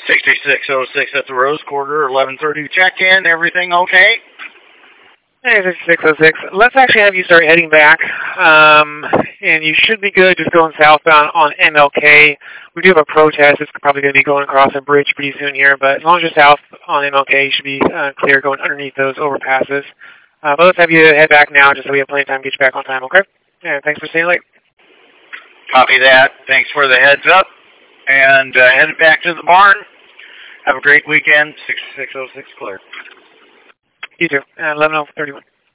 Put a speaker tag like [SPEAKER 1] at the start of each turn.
[SPEAKER 1] 6606 at the Rose Quarter, 11:30 check-in. Everything okay?
[SPEAKER 2] Hey, 6606. Let's actually have you start heading back, and you should be good just going southbound on MLK. We do have a protest. It's probably going to be going across a bridge pretty soon here, but as long as you're south on MLK, you should be clear going underneath those overpasses. But let's have you head back now just so we have plenty of time to get you back on time, okay? Yeah, thanks for staying late.
[SPEAKER 1] Copy that. Thanks for the heads up. And headed back to the barn. Have a great weekend. 6606 clear.
[SPEAKER 2] You too. 11:31.